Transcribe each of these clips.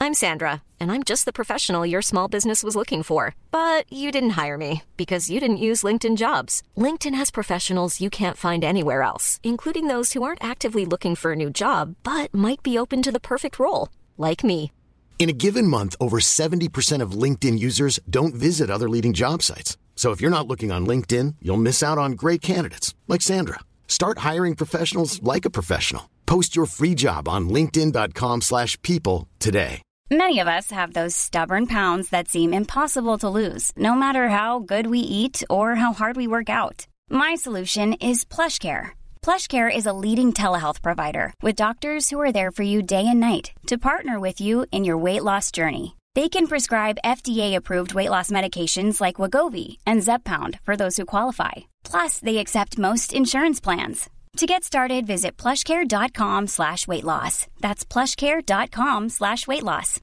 I'm Sandra, and I'm just the professional your small business was looking for. But you didn't hire me because you didn't use LinkedIn Jobs. LinkedIn has professionals you can't find anywhere else, including those who aren't actively looking for a new job, but might be open to the perfect role, like me. In a given month, over 70% of LinkedIn users don't visit other leading job sites. So if you're not looking on LinkedIn, you'll miss out on great candidates like Sandra. Start hiring professionals like a professional. Post your free job on linkedin.com/people today. Many of us have those stubborn pounds that seem impossible to lose, no matter how good we eat or how hard we work out. My solution is PlushCare. PlushCare is a leading telehealth provider with doctors who are there for you day and night to partner with you in your weight loss journey. They can prescribe FDA-approved weight loss medications like Wegovy and Zepbound for those who qualify. Plus, they accept most insurance plans. To get started, visit plushcare.com/weightloss. That's plushcare.com/weightloss.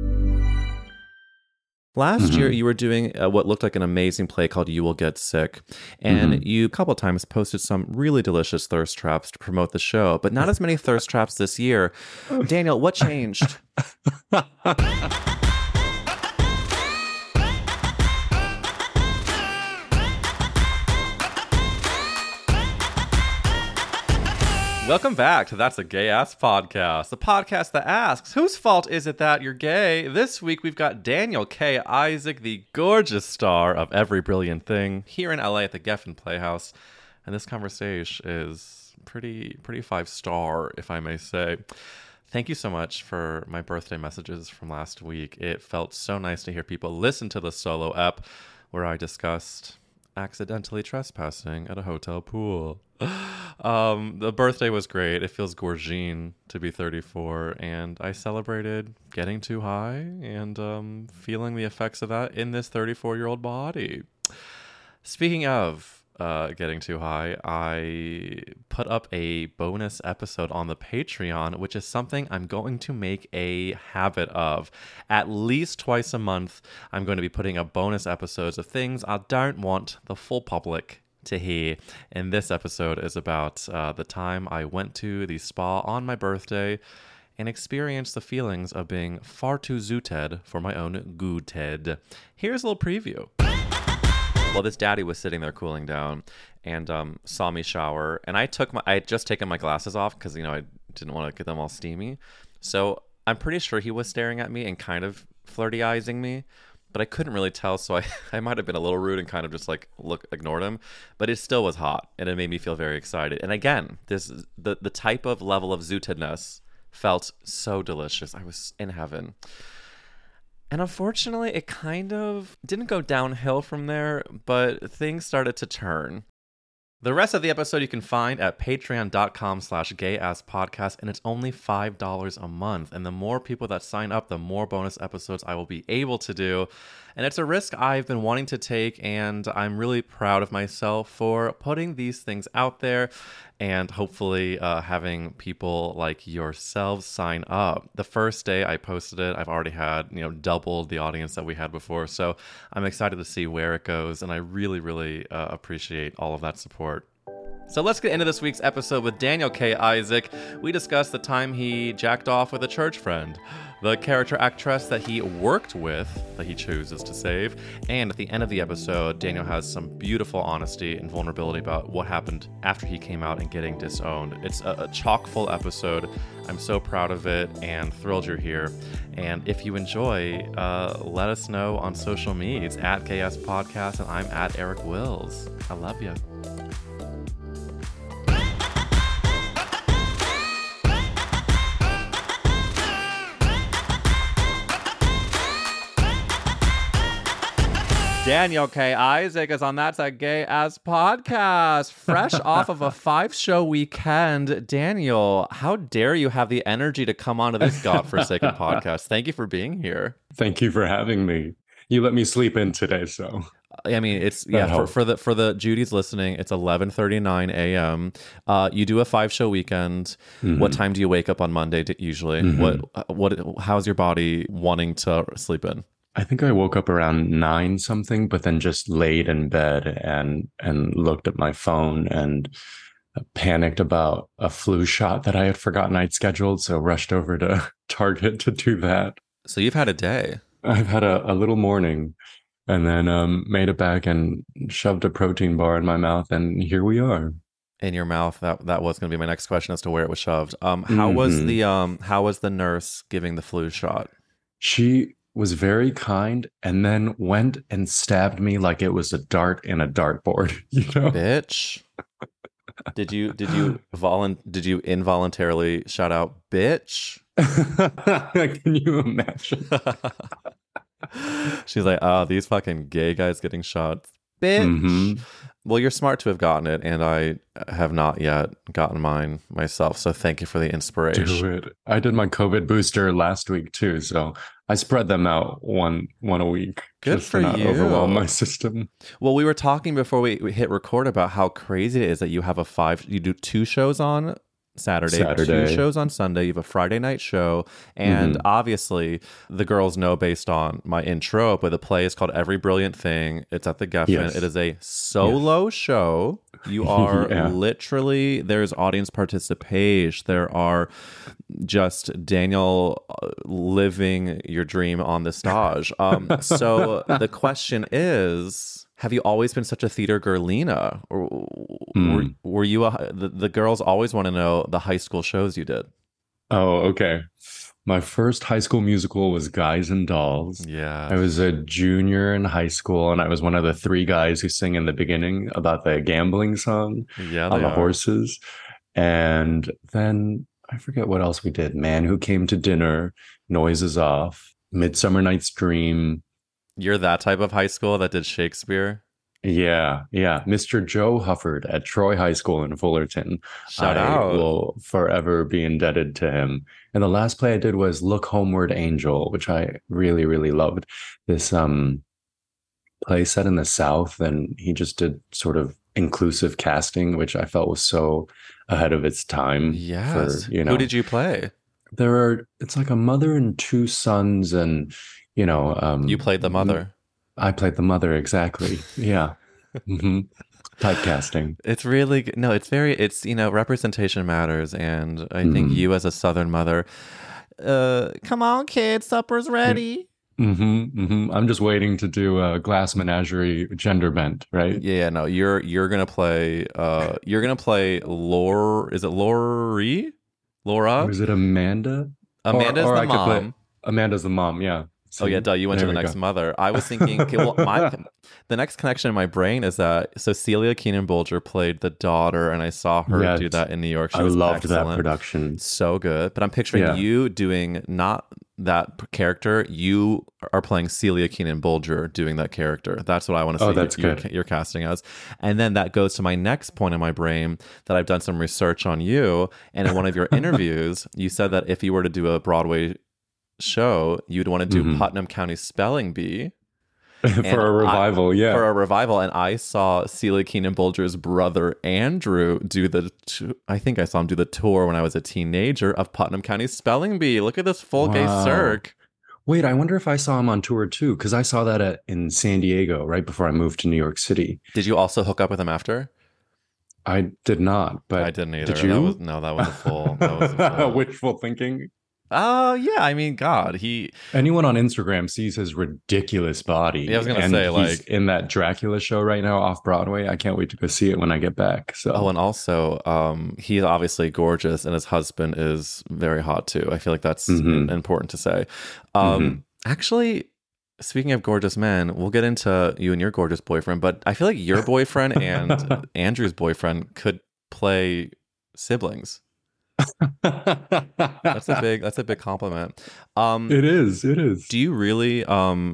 Last year, you were doing what looked like an amazing play called You Will Get Sick. And you, a couple of times, posted some really delicious thirst traps to promote the show, but not as many thirst traps this year. Daniel, what changed? Welcome back to That's a Gay Ass Podcast, the podcast that asks, whose fault is it that you're gay? This week, we've got Daniel K. Isaac, the gorgeous star of Every Brilliant Thing, here in LA at the Geffen Playhouse. And this conversation is pretty 5-star, if I may say. Thank you so much for my birthday messages from last week. It felt so nice to hear people listen to the solo ep where I discussed accidentally trespassing at a hotel pool. The birthday was great. It feels gorgine to be 34, and I celebrated getting too high and feeling the effects of that in this 34-year-old body. Speaking of getting too high, I put up a bonus episode on the Patreon, which is something I'm going to make a habit of. At least twice a month, I'm going to be putting up bonus episodes of things I don't want the full public to hear. And this episode is about the time I went to the spa on my birthday and experienced the feelings of being far too zooted for my own good. Here's a little preview. Well, this daddy was sitting there cooling down and saw me shower, and I had just taken my glasses off because, I didn't want to get them all steamy. So I'm pretty sure he was staring at me and kind of flirty-izing me, but I couldn't really tell, so I might have been a little rude and kind of just ignored him. But it still was hot, and it made me feel very excited. And again, the type of level of zootedness felt so delicious. I was in heaven. And unfortunately, it kind of didn't go downhill from there, but things started to turn. The rest of the episode you can find at patreon.com/gayasspodcast, and it's only $5 a month. And the more people that sign up, the more bonus episodes I will be able to do. And it's a risk I've been wanting to take, and I'm really proud of myself for putting these things out there and hopefully having people like yourselves sign up. The first day I posted it, I've already had, doubled the audience that we had before. So I'm excited to see where it goes, and I really, really appreciate all of that support. So let's get into this week's episode with Daniel K. Isaac. We discuss the time he jacked off with a church friend, the character actress that he worked with that he chooses to save, and at the end of the episode, Daniel has some beautiful honesty and vulnerability about what happened after he came out and getting disowned. It's a chock-full episode. I'm so proud of it and thrilled you're here. And if you enjoy, let us know on social media. It's at KS Podcast, and I'm at Eric Wills. I love you. Daniel K. Isaac is on That's a Gay Ass Podcast, fresh off of a 5-show weekend. Daniel, how dare you have the energy to come onto this godforsaken podcast? Thank you for being here. Thank you for having me. You let me sleep in today, so. I mean, it's for the Judy's listening, it's 11:39 a.m. You do a 5-show weekend. Mm-hmm. What time do you wake up on Monday usually? Mm-hmm. How's your body wanting to sleep in? I think I woke up around 9 something, but then just laid in bed and looked at my phone and panicked about a flu shot that I had forgotten I'd scheduled. So rushed over to Target to do that. So you've had a day. I've had a little morning and then made it back and shoved a protein bar in my mouth, and here we are. In your mouth. That was going to be my next question as to where it was shoved. How was the nurse giving the flu shot? She was very kind and then went and stabbed me like it was a dart in a dartboard, you know? Bitch. Did you involuntarily shout out bitch? Can you imagine? She's like, oh, these fucking gay guys getting shots. Bitch. Mm-hmm. Well, you're smart to have gotten it, and I have not yet gotten mine myself. So thank you for the inspiration. Do it. I did my COVID booster last week too, so I spread them out one a week. Good just for to not you. overwhelm my system. Well, we were talking before we hit record about how crazy it is that you have you do 2 shows on Saturday, 2 shows on Sunday. You have a Friday night show. And obviously, the girls know based on my intro, but the play is called Every Brilliant Thing. It's at the Geffen. Yes. It is a solo show. You are literally, there's audience participation. There are just Daniel living your dream on the stage. So the question is, have you always been such a theater girlina? Or were you the girls always want to know the high school shows you did? Oh, okay. My first high school musical was Guys and Dolls. Yeah. I was a junior in high school, and I was one of the 3 guys who sing in the beginning about the gambling song on the horses. And then I forget what else we did. Man Who Came to Dinner, Noises Off, Midsummer Night's Dream. You're that type of high school that did Shakespeare? Yeah. Mr. Joe Hufford at Troy High School in Fullerton. Shout out. I will forever be indebted to him. And the last play I did was Look Homeward Angel, which I really, really loved. This play set in the South, and he just did sort of inclusive casting, which I felt was so ahead of its time. Yes. Who did you play? It's like a mother and 2 sons, and you played the mother. I played the mother, exactly. Yeah. Mm-hmm. Typecasting. It's really no. It's representation matters, and I think you as a Southern mother. Come on, kids, supper's ready. I'm just waiting to do a Glass Menagerie gender bent, right? Yeah. No, you're gonna play. You're gonna play Laura. Is it Laurie? Laura? Or is it Amanda? Amanda's the mom. Amanda's the mom. Yeah. So, you went to the next mother. I was thinking, okay, well, the next connection in my brain is that Cecilia Keenan-Bolger played the daughter, and I saw her do that in New York. I loved that production. So good. But I'm picturing you doing not that character. You are playing Celia Keenan-Bolger doing that character. That's what I want to see. Oh, that's good. You're casting as. And then that goes to my next point in my brain that I've done some research on you. And in one of your interviews, you said that if you were to do a Broadway show, you'd want to do Putnam County Spelling Bee for a revival. For a revival. And I saw Celia Keenan-Bolger's brother Andrew I think I saw him do the tour when I was a teenager of Putnam County Spelling Bee. Look at this full gay circ. Wait, I wonder if I saw him on tour too, because I saw that in San Diego right before I moved to New York City. Did you also hook up with him after? I did not, but I didn't either. Did you? That was a full. Wishful thinking. Oh, yeah. I mean, God, anyone on Instagram sees his ridiculous body. Yeah, I was going to say, he's in that Dracula show right now off Broadway. I can't wait to go see it when I get back. So. Oh, and also, he's obviously gorgeous, and his husband is very hot too. I feel like that's important to say. Actually, speaking of gorgeous men, we'll get into you and your gorgeous boyfriend, but I feel like your boyfriend and Andrew's boyfriend could play siblings. That's a big compliment. It is. Do you really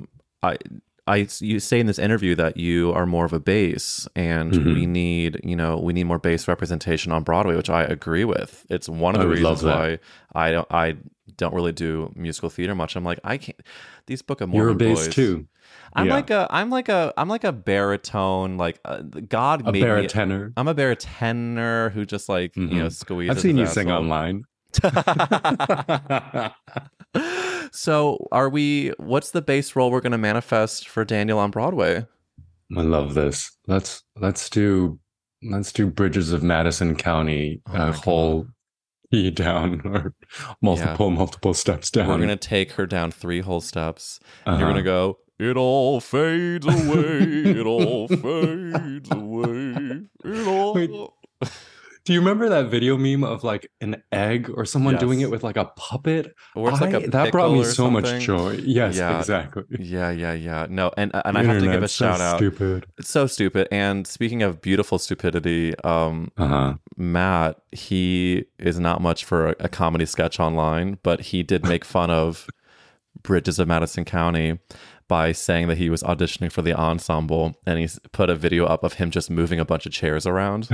you say in this interview that you are more of a bass, and we need more bass representation on Broadway, which I agree with. It's one of the reasons why I don't really do musical theater much. I'm like, I can't. These Book of Mormon boys. You're a bass too. I'm like a baritone. Like God made me a baritone. I'm a baritone who just squeezes. I've seen you sing online. So what's the bass role we're going to manifest for Daniel on Broadway? I love this. Let's do Bridges of Madison County, whole pee down or multiple steps down. We're going to take her down 3 whole steps. And you're Uh-huh. going to go, it all fades away. It all fades away. It all... Wait. Do you remember that video meme of like an egg or someone Yes. doing it with like a puppet? Or it's like a That brought me pickle or so much something. joy. Yes, Yeah. exactly. Yeah. No, and I have to give a Internet's so shout out. Stupid. It's so stupid. And speaking of beautiful stupidity, Uh-huh. Matt, he is not much for a comedy sketch online, but he did make fun of Bridges of Madison County by saying that he was auditioning for the ensemble, and he put a video up of him just moving a bunch of chairs around.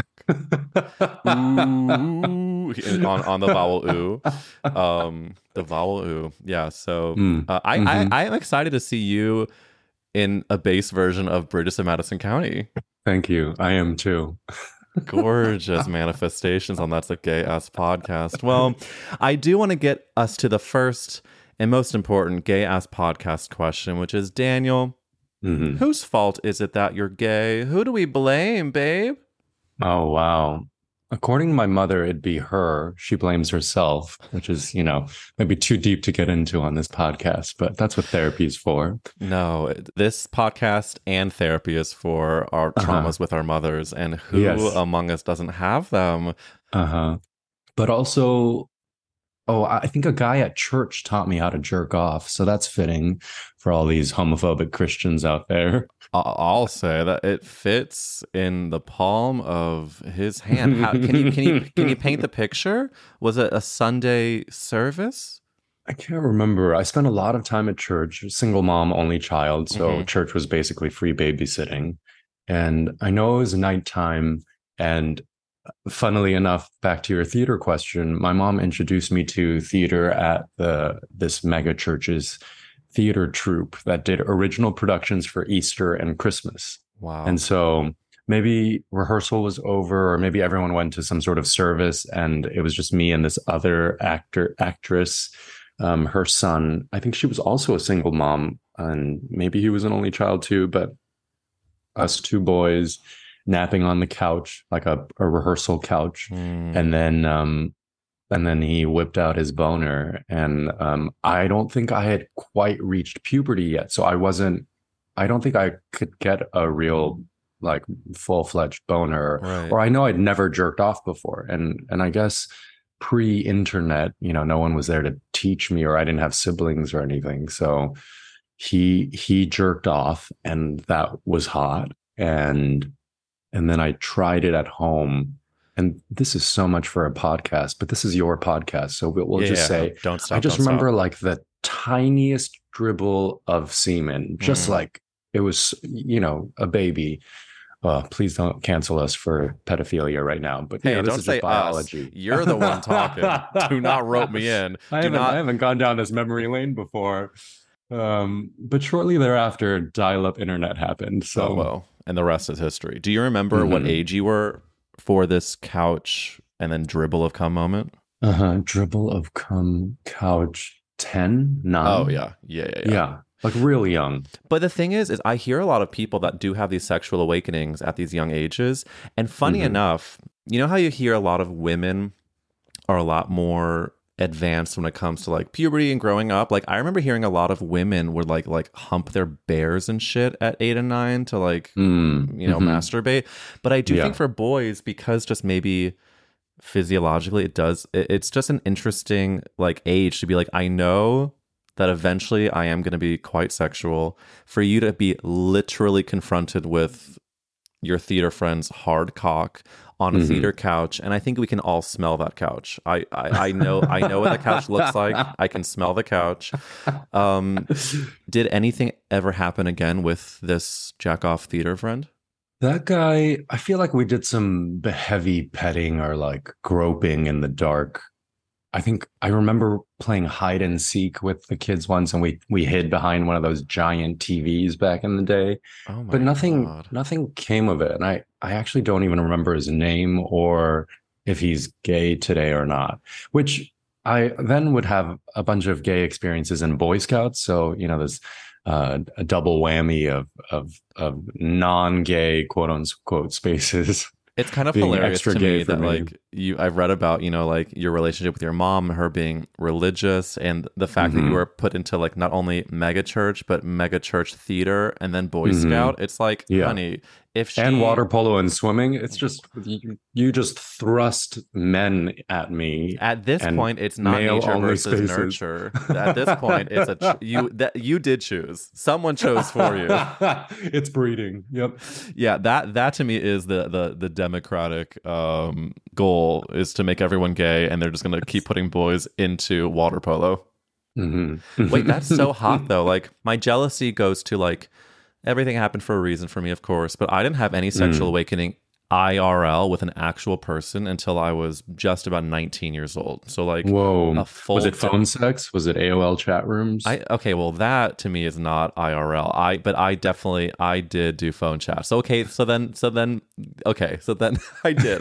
Ooh, on the vowel ooh. The vowel ooh. Yeah, so I am excited to see you in a bass version of Bridges of Madison County. Thank you. I am too. Gorgeous manifestations on That's a Gay Ass Podcast. Well, I do want to get us to the first and most important gay ass podcast question, which is, Daniel, whose fault is it that you're gay? Who do we blame, babe? Oh, wow. According to my mother, it'd be her. She blames herself, which is, maybe too deep to get into on this podcast, but that's what therapy's for. No, this podcast and therapy is for our traumas with our mothers, and who among us doesn't have them? But also, I think a guy at church taught me how to jerk off, so that's fitting for all these homophobic Christians out there. I'll say that it fits in the palm of his hand. Can you paint the picture? Was it a Sunday service? I can't remember. I spent a lot of time at church, single mom, only child. So church was basically free babysitting. And I know it was nighttime. And funnily enough, back to your theater question, my mom introduced me to theater at this mega church's theater troupe that did original productions for Easter and Christmas. Wow. And so maybe rehearsal was over, or maybe everyone went to some sort of service, and it was just me and this other actress, her son. I think she was also a single mom, and maybe he was an only child too, but us 2 boys napping on the couch, like a rehearsal couch. And then he whipped out his boner, and I don't think I had quite reached puberty yet. So I don't think I could get a real, like, full-fledged boner, right. Or I know I'd never jerked off before. And I guess pre-internet, no one was there to teach me, or I didn't have siblings or anything. So he jerked off, and that was hot. And then I tried it at home. And this is so much for a podcast, but this is your podcast. So we'll just say, don't stop. I just remember like the tiniest dribble of semen, just like it was, a baby. Please don't cancel us for pedophilia right now. But hey, this don't is say just biology. Us. You're the one talking. Do not rope me in. I haven't gone down this memory lane before. But shortly thereafter, dial-up internet happened. So, well, and the rest is history. Do you remember what age you were for this couch and then dribble of cum moment? Dribble of cum couch 10, 9. Oh yeah. Like really young. But the thing is I hear a lot of people that do have these sexual awakenings at these young ages. And funny enough, you know how you hear a lot of women are a lot more advanced when it comes to like puberty and growing up? Like I remember hearing a lot of women would like hump their bears and shit at 8 and 9 to like masturbate. But I do think for boys, because just maybe physiologically it's just an interesting like age to be like, I know that eventually I am going to be quite sexual. For you to be literally confronted with your theater friend's hard cock on a theater couch, and I think we can all smell that couch. I know what the couch looks like. I can smell the couch. Did anything ever happen again with this jack-off theater friend? That guy, I feel like we did some heavy petting or like groping in the dark. I think I remember playing hide and seek with the kids once, and we hid behind one of those giant TVs back in the day. Oh my but nothing God. came of it. And I actually don't even remember his name or if he's gay today or not, which I then would have a bunch of gay experiences in Boy Scouts. So, there's a double whammy of non-gay quote unquote spaces. It's kind of being hilarious extra to gay me for that me. like I've read about, like your relationship with your mom, her being religious, and the fact that you were put into like not only mega church, but mega church theater and then Boy Scout. It's like, Yeah. honey, if she And water polo and swimming, it's just you just thrust men at me. at this and point, it's not nature male-only versus spaces. nurture. At this point, it's you did choose. Someone chose for you. It's breeding. Yep. Yeah, that to me is the democratic goal, is to make everyone gay, and they're just gonna keep putting boys into water polo. Wait, that's so hot though. Like my jealousy goes to like everything happened for a reason for me, of course, but I didn't have any sexual awakening IRL with an actual person until I was just about 19 years old. So like, Whoa. a full Was it phone sex? Was it AOL chat rooms? Okay, well that to me is not IRL. I did do phone chat. So so then I did.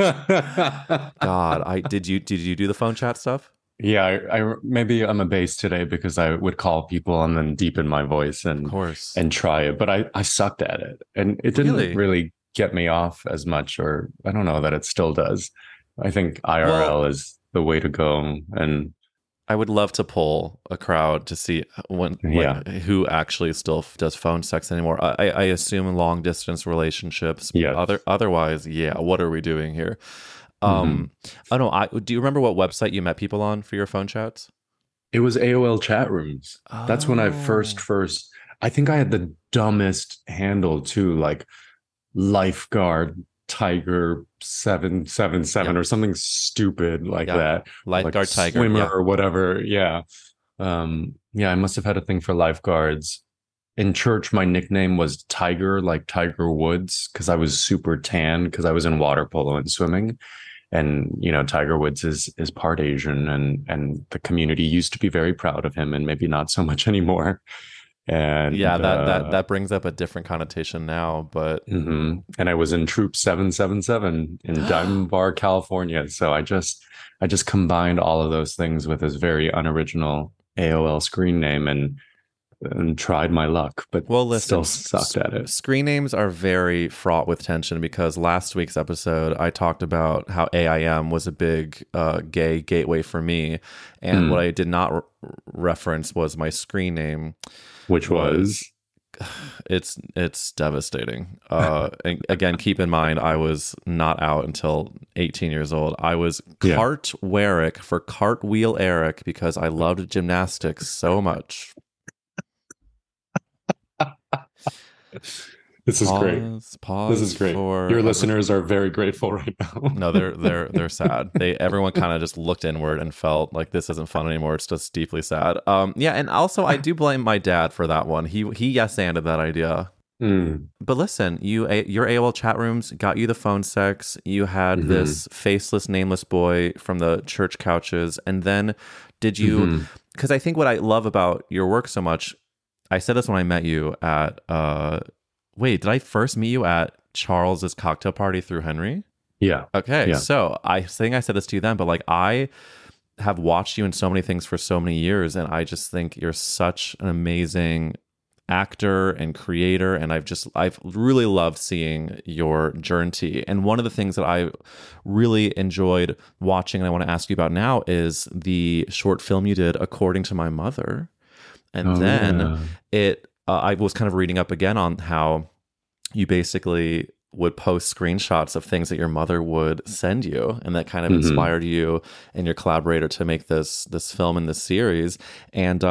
God, did you do the phone chat stuff? Yeah, I maybe I'm a bass today because I would call people and then deepen my voice and Of course. and try it, but I sucked at it, and it didn't really get me off as much, or I don't know that it still does. I think IRL is the way to go, and I would love to poll a crowd to see who actually still does phone sex anymore. I assume long distance relationships. Yeah. Otherwise, what are we doing here? Do you remember what website you met people on for your phone chats? it was AOL chat rooms. That's when I first. I think I had the dumbest handle too, like Lifeguard Tiger 777 or something stupid like that. Lifeguard like Tiger swimmer or whatever. Yeah. I must have had a thing for lifeguards. In church, my nickname was Tiger, like Tiger Woods, because I was super tan because I was in water polo and swimming. And, Tiger Woods is part Asian, and the community used to be very proud of him, and maybe not so much anymore. And that brings up a different connotation now, but and I was in Troop 777 in Diamond Bar, California. So I just combined all of those things with this very unoriginal AOL screen name and tried my luck, but still sucked at it. Screen names are very fraught with tension, because last week's episode I talked about how AIM was a big gay gateway for me, and what I did not reference was my screen name, which was it's devastating. And again, keep in mind I was not out until 18 years old. I was Cart Warwick for Cartwheel Eric because I loved gymnastics so much. This is great. This is great. Your listeners are very grateful right now. No, they're sad. Everyone kind of just looked inward and felt like this isn't fun anymore. It's just deeply sad. And also I do blame my dad for that one. He yes-anded that idea. But listen, your AOL chat rooms got you the phone sex. You had this faceless, nameless boy from the church couches, and then did you? Because I think what I love about your work so much. I said this when I met you at, did I first meet you at Charles's cocktail party through Henry? Yeah. Okay. Yeah. So I think I said this to you then, but like I have watched you in so many things for so many years, and I just think you're such an amazing actor and creator, and I've really loved seeing your journey. And one of the things that I really enjoyed watching, and I want to ask you about now, is the short film you did, According to My Mother. And I was kind of reading up again on how you basically would post screenshots of things that your mother would send you, and that kind of inspired you and your collaborator to make this film and this series. And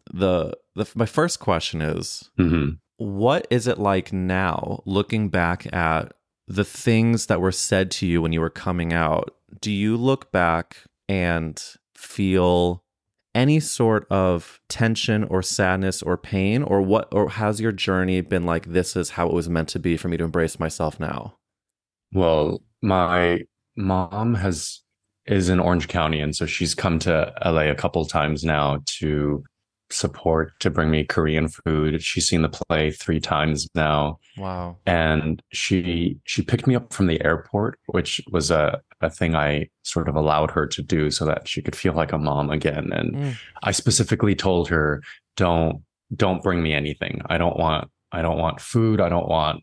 my first question is, what is it like now, looking back at the things that were said to you when you were coming out? Do you look back and feel any sort of tension or sadness or pain, or has your journey been like, this is how it was meant to be for me to embrace myself now? Well, my mom is in Orange County, and so she's come to LA a couple times now to bring me Korean food. She's seen the play 3 times now. Wow. And she picked me up from the airport, which was a thing I sort of allowed her to do so that she could feel like a mom again. And I specifically told her, don't bring me anything. I don't want food. I don't want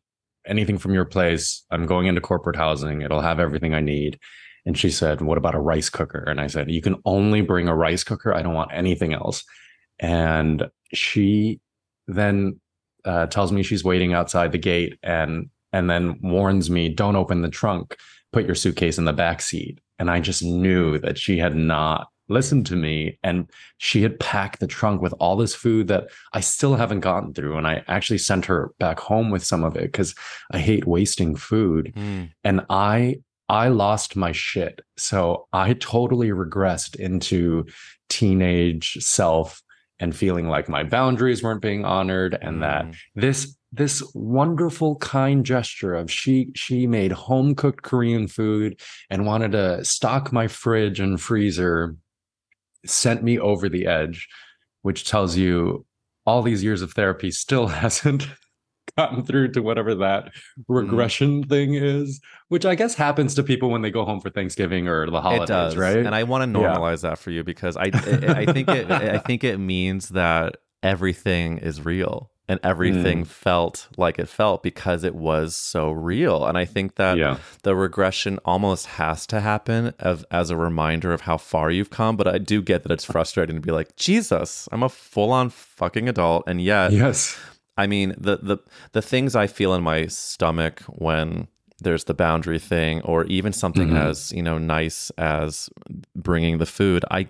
anything from your place. I'm going into corporate housing. It'll have everything I need. And she said, what about a rice cooker? And I said, you can only bring a rice cooker. I don't want anything else. And she then tells me she's waiting outside the gate and then warns me, don't open the trunk, put your suitcase in the back seat. And I just knew that she had not listened to me, and she had packed the trunk with all this food that I still haven't gotten through. And I actually sent her back home with some of it because I hate wasting food. And I lost my shit. So I totally regressed into teenage self and feeling like my boundaries weren't being honored, and that this wonderful, kind gesture of she made home cooked Korean food and wanted to stock my fridge and freezer sent me over the edge, which tells you all these years of therapy still hasn't gotten through to whatever that regression thing is, which I guess happens to people when they go home for Thanksgiving or the holidays, it does, right? And I want to normalize that for you, because I think it means that everything is real. And everything felt like it felt because it was so real. And I think that the regression almost has to happen as a reminder of how far you've come. But I do get that it's frustrating to be like, Jesus, I'm a full-on fucking adult. And yet, I mean, the things I feel in my stomach when there's the boundary thing, or even something as, nice as bringing the food, I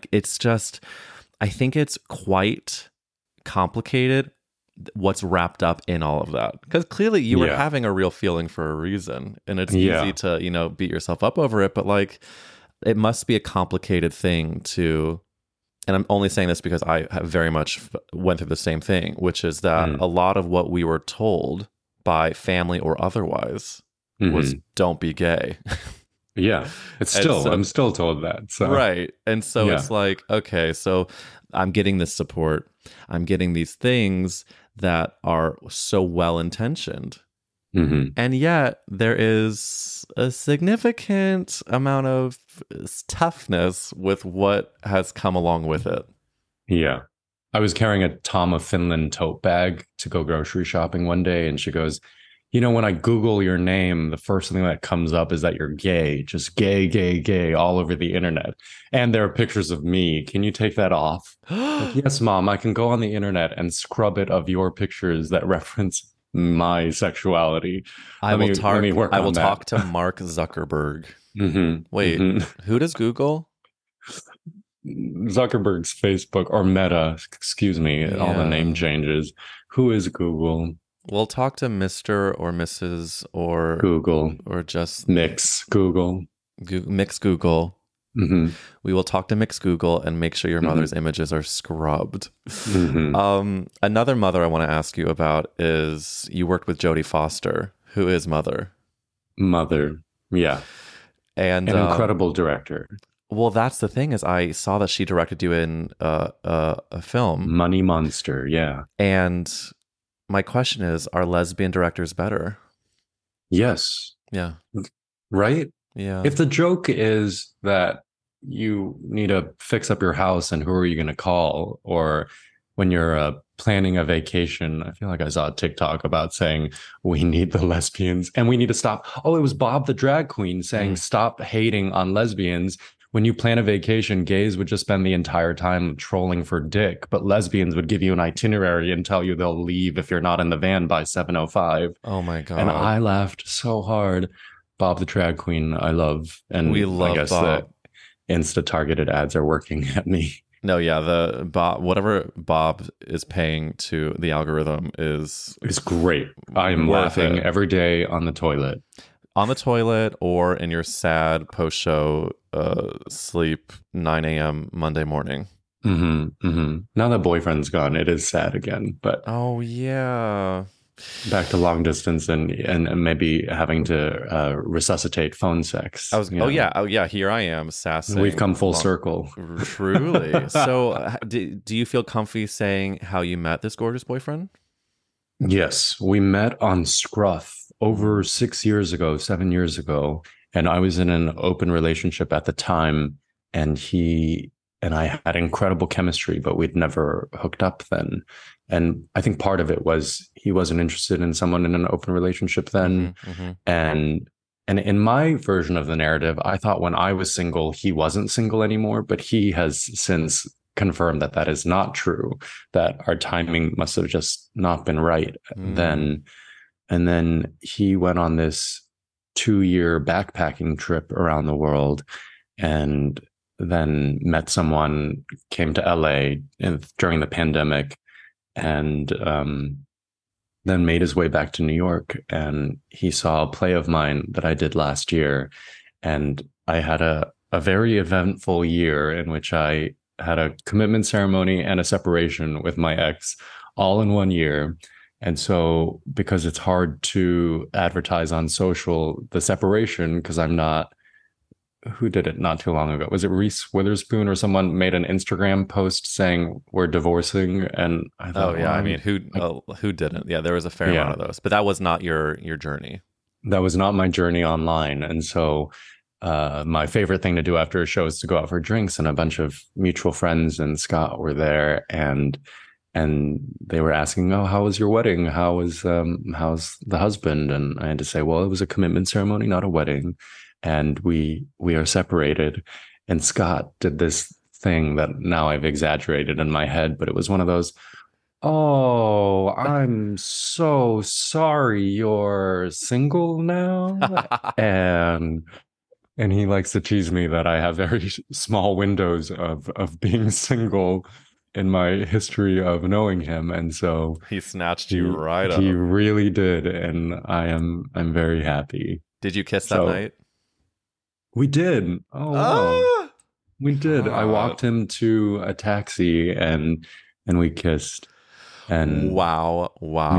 think it's quite complicated what's wrapped up in all of that, because clearly you were having a real feeling for a reason, and it's easy to beat yourself up over it, but like it must be a complicated thing to, and I'm only saying this because I have very much went through the same thing, which is that a lot of what we were told by family or otherwise was don't be gay. It's still, I'm still told that, so right. And so it's like, okay, so I'm getting this support, I'm getting these things that are so well intentioned, and yet there is a significant amount of toughness with what has come along with it. I was carrying a Tom of Finland tote bag to go grocery shopping one day, and she goes, when I Google your name, the first thing that comes up is that you're gay, just gay, gay, gay all over the internet. And there are pictures of me. Can you take that off? Like, yes, Mom, I can go on the internet and scrub it of your pictures that reference my sexuality. I will talk to Mark Zuckerberg. Wait, who does Google? Zuckerberg's Facebook, or Meta, excuse me, all the name changes. Who is Google? We'll talk to Mr. or Mrs. or Google, or just Mix Google. Mix Google. We will talk to Mix Google and make sure your mother's images are scrubbed. Another mother I want to ask you about is, you worked with Jodie Foster, who is Mother. And an incredible director. Well, that's the thing, is I saw that she directed you in a film, Money Monster. And my question is, are lesbian directors better? Yes. Yeah. Right? Yeah. If the joke is that you need to fix up your house and who are you going to call, or when you're planning a vacation, I feel like I saw a TikTok about saying we need the lesbians and we need to stop. Oh, it was Bob the drag queen saying stop hating on lesbians. When you plan a vacation, gays would just spend the entire time trolling for dick, but lesbians would give you an itinerary and tell you they'll leave if you're not in the van by 7:05. Oh my God. And I laughed so hard. Bob the drag queen, I love. And we love I guess Bob. The Insta-targeted ads are working at me. No, the Bob, whatever Bob is paying to the algorithm is great. I am laughing every day on the toilet. On the toilet, or in your sad post-show sleep 9 a.m. Monday morning. Now that boyfriend's gone, it is sad again. But oh yeah, back to long distance and maybe having to resuscitate phone sex. Oh yeah. Here I am sassing. We've come full circle. Truly. So, do you feel comfy saying how you met this gorgeous boyfriend? Yes, we met on Scruff over 7 years ago, and I was in an open relationship at the time, and he I had incredible chemistry, but we'd never hooked up then. And I think part of it was he wasn't interested in someone in an open relationship then. And in my version of the narrative, I thought when I was single, he wasn't single anymore, but he has since confirmed that that is not true, that our timing must have just not been right then. And then he went on this 2-year backpacking trip around the world and then met someone, came to LA during the pandemic, and then made his way back to New York. And he saw a play of mine that I did last year. And I had a very eventful year in which I had a commitment ceremony and a separation with my ex all in one year. And so because it's hard to advertise on social the separation, because I'm not, who did it not too long ago? Was it Reese Witherspoon or someone made an Instagram post saying we're divorcing? And I thought, I mean, who didn't? Yeah, there was a fair amount of those, but that was not your journey. That was not my journey online. And so my favorite thing to do after a show is to go out for drinks, and a bunch of mutual friends and Scott were there, and they were asking, "Oh, how was your wedding? how's the husband?" And I had to say, "Well, it was a commitment ceremony, not a wedding, and we are separated." And Scott did this thing that now I've exaggerated in my head, but it was one of those, "Oh, I'm so sorry you're single now." and he likes to tease me that I have very small windows of being single in my history of knowing him. And so he snatched you right up. He really did. And I'm very happy. Did you kiss that night? We did. Oh, wow. We did. I walked him to a taxi and we kissed. And wow.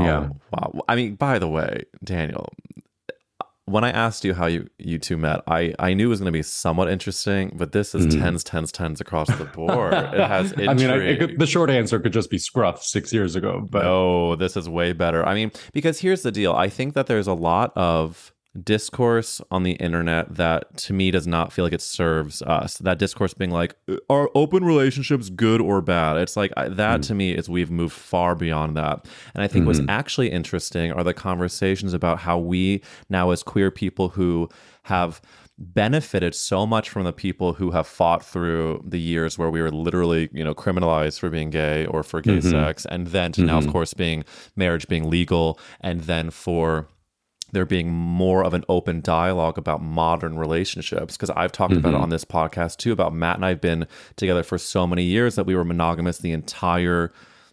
I mean, by the way, Daniel, when I asked you how you two met, I knew it was going to be somewhat interesting, but this is tens across the board. It has intrigue. I mean, the short answer could just be Scruff 6 years ago. But no, this is way better. I mean, because here's the deal. I think that there's a lot of discourse on the internet that to me does not feel like it serves us. That discourse being like, are open relationships good or bad? It's like that to me is we've moved far beyond that. And I think what's actually interesting are the conversations about how we now as queer people who have benefited so much from the people who have fought through the years where we were literally, criminalized for being gay or for gay sex, and then to now, of course, marriage being legal, and then for there being more of an open dialogue about modern relationships. Because I've talked about it on this podcast too, about Matt and I have been together for so many years that we were monogamous the entire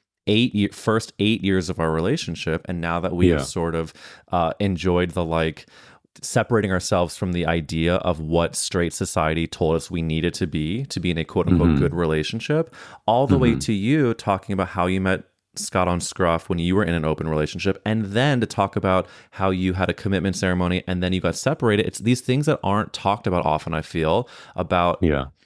first 8 years of our relationship. And now that we have sort of enjoyed the separating ourselves from the idea of what straight society told us we needed to be in a quote unquote good relationship, all the way to you talking about how you met Scott on Scruff when you were in an open relationship, and then to talk about how you had a commitment ceremony and then you got separated. It's these things that aren't talked about often, I feel, about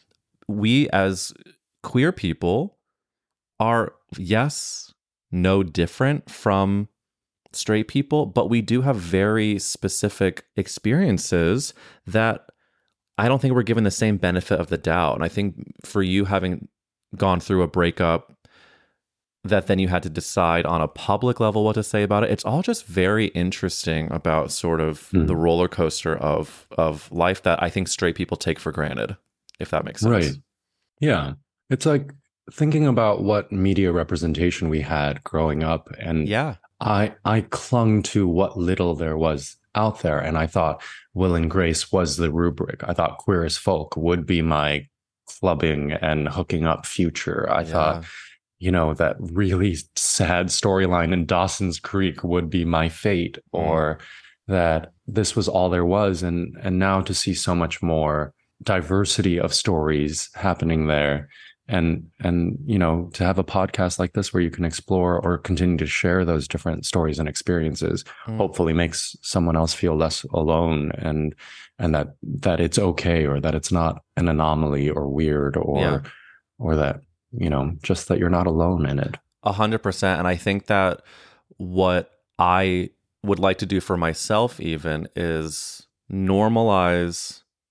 we as queer people are, yes, no different from straight people, but we do have very specific experiences that I don't think we're given the same benefit of the doubt. And I think for you having gone through a breakup that then you had to decide on a public level what to say about it, it's all just very interesting about sort of the roller coaster of life that I think straight people take for granted, if that makes sense. Right. Yeah. It's like thinking about what media representation we had growing up. And I clung to what little there was out there. And I thought Will and Grace was the rubric. I thought Queer as Folk would be my clubbing and hooking up future. I thought, that really sad storyline in Dawson's Creek would be my fate, or that this was all there was. And now to see so much more diversity of stories happening there, and to have a podcast like this where you can explore or continue to share those different stories and experiences, hopefully makes someone else feel less alone, and that it's okay, or that it's not an anomaly or weird, or that just that you're not alone in it. 100%. And I think that what I would like to do for myself even is normalize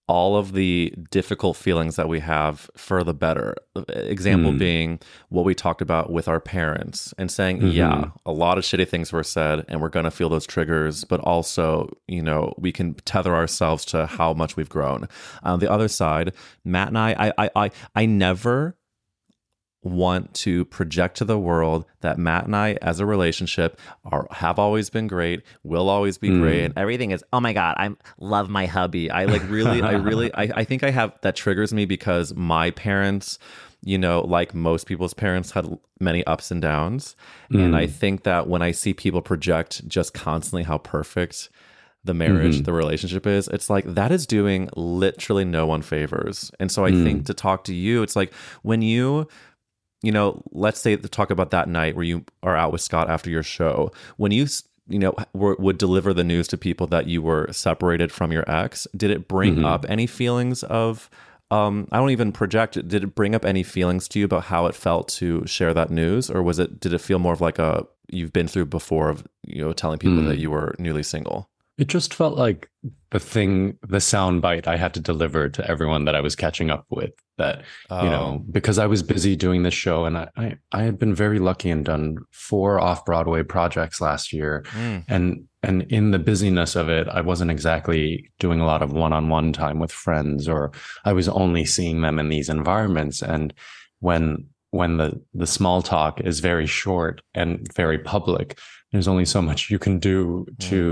all of the difficult feelings that we have for the better. Example being what we talked about with our parents and saying, yeah, a lot of shitty things were said and we're going to feel those triggers, but also, you know, we can tether ourselves to how much we've grown. On the other side, Matt and I never want to project to the world that Matt and I as a relationship have always been great, will always be great, and everything is, oh my God, I love my hubby. I like really, I think I have, that triggers me because my parents, you know, like most people's parents, had many ups and downs. And I think that when I see people project just constantly how perfect the marriage, the relationship is, it's like that is doing literally no one favors. And so I think to talk to you, it's like when you know, let's say to talk about that night where you are out with Scott after your show, when you know, would deliver the news to people that you were separated from your ex, did it bring up any feelings of, I don't even project it, did it bring up any feelings to you about how it felt to share that news? Or did it feel more of like you've been through before of, you know, telling people that you were newly single? It just felt like the soundbite I had to deliver to everyone that I was catching up with, that, you know, because I was busy doing this show, and I had been very lucky and done 4 off-Broadway projects last year. And in the busyness of it, I wasn't exactly doing a lot of one-on-one time with friends, or I was only seeing them in these environments. And when the small talk is very short and very public, there's only so much you can do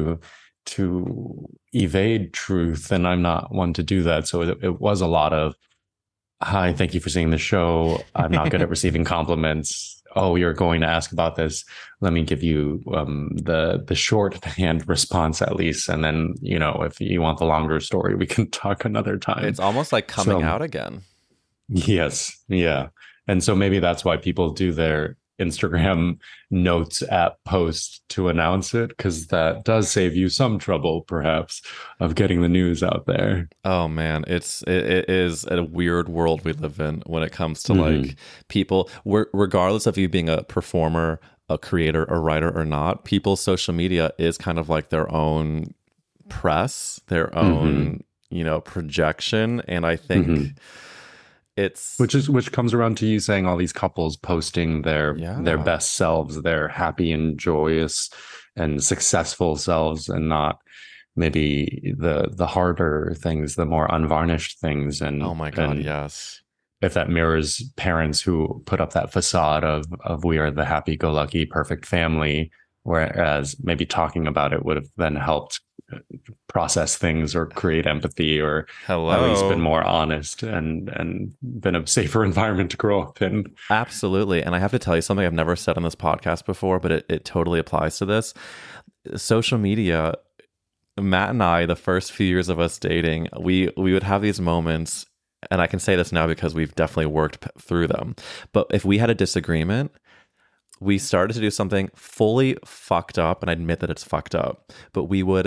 to evade truth, and I'm not one to do that. So it was a lot of, hi, thank you for seeing the show. I'm not good at receiving compliments. Oh, you're going to ask about this. Let me give you the shorthand response at least, and then, you know, if you want the longer story, we can talk another time. It's almost like coming out again. Yes, yeah. And so maybe that's why people do their Instagram notes app post to announce it, because that does save you some trouble, perhaps, of getting the news out there. Oh man, it is a weird world we live in when it comes to like people, regardless of you being a performer, a creator, a writer or not, people's social media is kind of like their own press, their own, you know, projection. And I think it's which comes around to you saying all these couples posting their best selves, their happy and joyous and successful selves, and not maybe the harder things, the more unvarnished things. And oh my God, yes. If that mirrors parents who put up that facade of we are the happy-go-lucky perfect family, whereas maybe talking about it would have then helped process things or create empathy, or at least been more honest and been a safer environment to grow up in. Absolutely. And I have to tell you something I've never said on this podcast before, but it totally applies to this. Social media, Matt and I, the first few years of us dating, we would have these moments, and I can say this now because we've definitely worked through them. But if we had a disagreement, we started to do something fully fucked up, and I admit that it's fucked up, but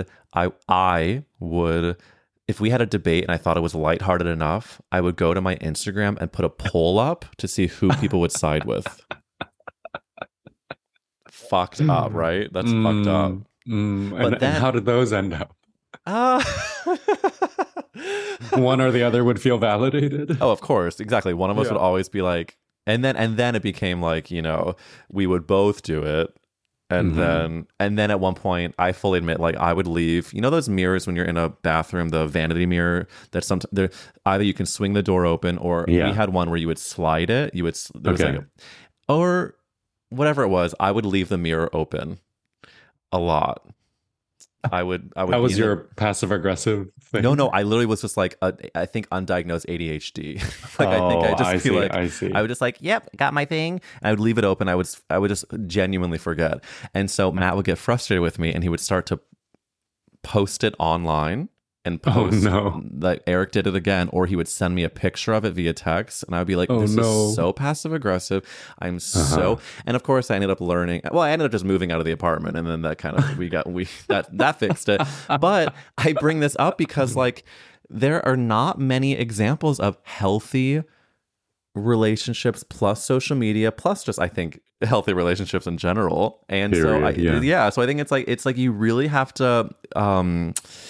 I would, if we had a debate and I thought it was lighthearted enough, I would go to my Instagram and put a poll up to see who people would side with. Fucked up, right? That's fucked up. And how did those end up? One or the other would feel validated. Oh, of course. Exactly. One of us would always be like, and then it became like, you know, we would both do it. And then at one point, I fully admit, like, I would leave, you know, those mirrors when you're in a bathroom, the vanity mirror that sometimes either you can swing the door open, or we had one where you would slide it. Or whatever it was, I would leave the mirror open a lot. I would. How was your passive aggressive thing? No. I literally was just like, I think undiagnosed ADHD. I see. I would just like, yep, got my thing. And I would leave it open. I would just genuinely forget. And so Matt would get frustrated with me, and he would start to post it online and post that Eric did it again, or he would send me a picture of it via text, and I would be like, this is so passive aggressive. I'm so, and of course I ended up learning, well, I ended up just moving out of the apartment, and then that kind of, that fixed it. But I bring this up because like there are not many examples of healthy relationships plus social media plus just, I think, healthy relationships in general. And so I think it's like you really have to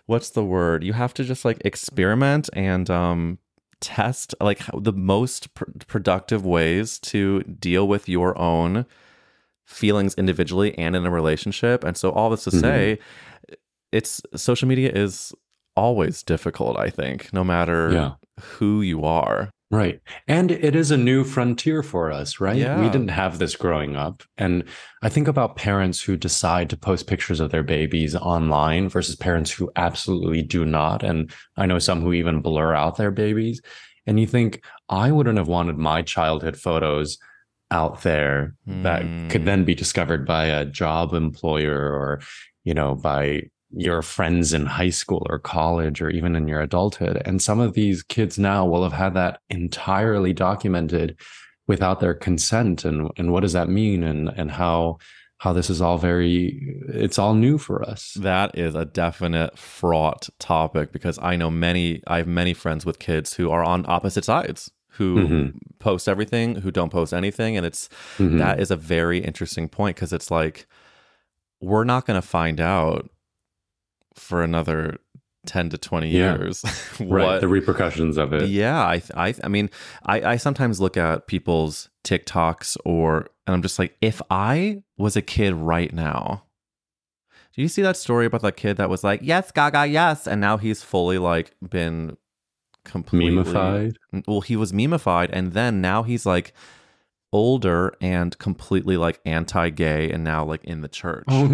what's the word? You have to just like experiment and test like the most productive ways to deal with your own feelings individually and in a relationship. And so all this to say, it's social media is always difficult, I think, no matter who you are. Right. And it is a new frontier for us, right? Yeah. We didn't have this growing up. And I think about parents who decide to post pictures of their babies online versus parents who absolutely do not. And I know some who even blur out their babies. And you think, I wouldn't have wanted my childhood photos out there that could then be discovered by a job employer or, you know, by your friends in high school or college or even in your adulthood. And some of these kids now will have had that entirely documented without their consent. And what does that mean? And how this is all it's all new for us. That is a definite fraught topic because I have many friends with kids who are on opposite sides, who post everything, who don't post anything. And that is a very interesting point because it's like, we're not going to find out for another 10 to 20 years right, the repercussions of it. Yeah, I mean I sometimes look at people's TikToks and I'm just like, if I was a kid right now, do you see that story about that kid that was like, yes Gaga, yes, and now he's fully like been completely memified? Well, he was memified, and then now he's like older and completely like anti-gay and now like in the church. Oh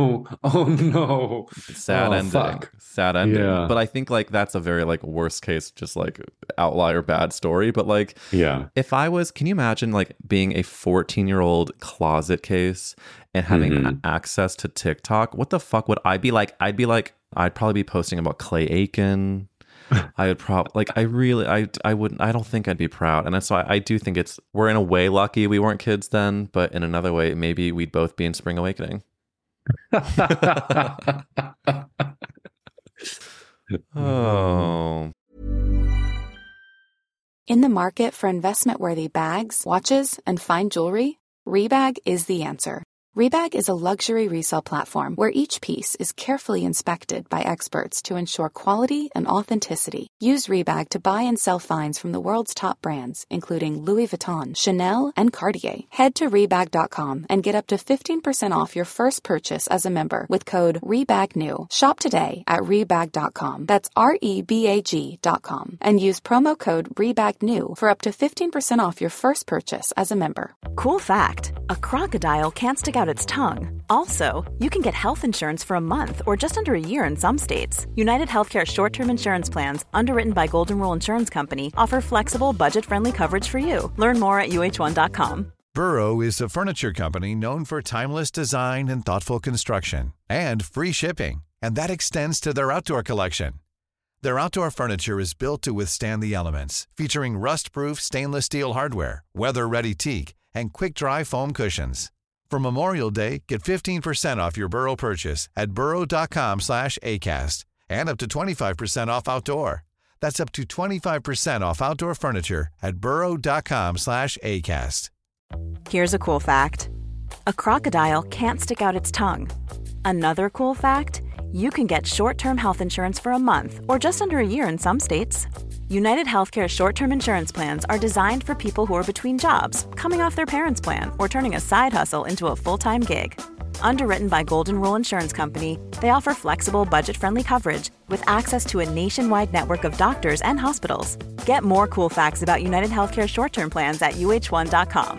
no. Sad ending. Yeah. But I think like that's a very like worst case, just like outlier bad story. But like, if I was, can you imagine like being a 14-year-old closet case and having access to TikTok? What the fuck would I be like? I'd probably be posting about Clay Aiken. I would probably like, I wouldn't, I don't think I'd be proud. And that's why I do think we're in a way lucky we weren't kids then, but in another way, maybe we'd both be in Spring Awakening. Oh. In the market for investment-worthy bags, watches, and fine jewelry, Rebag is the answer. Rebag is a luxury resale platform where each piece is carefully inspected by experts to ensure quality and authenticity. Use Rebag to buy and sell finds from the world's top brands, including Louis Vuitton, Chanel, and Cartier. Head to Rebag.com and get up to 15% off your first purchase as a member with code REBAGNEW. Shop today at Rebag.com. That's REBAG.com. And use promo code REBAGNEW for up to 15% off your first purchase as a member. Cool fact, a crocodile can't stick out its tongue. Also, you can get health insurance for a month or just under a year in some states. United Healthcare short-term insurance plans, underwritten by Golden Rule Insurance Company, offer flexible, budget-friendly coverage for you. Learn more at UH1.com. Burrow is a furniture company known for timeless design and thoughtful construction, and free shipping, and that extends to their outdoor collection. Their outdoor furniture is built to withstand the elements, featuring rust-proof stainless steel hardware, weather-ready teak, and quick-dry foam cushions. For Memorial Day, get 15% off your Burrow purchase at burrow.com/ACAST and up to 25% off outdoor. That's up to 25% off outdoor furniture at burrow.com/ACAST. Here's a cool fact. A crocodile can't stick out its tongue. Another cool fact, you can get short-term health insurance for a month or just under a year in some states. United Healthcare short-term insurance plans are designed for people who are between jobs, coming off their parents' plan, or turning a side hustle into a full-time gig. Underwritten by Golden Rule Insurance Company, they offer flexible, budget-friendly coverage with access to a nationwide network of doctors and hospitals. Get more cool facts about United Healthcare short-term plans at UH1.com.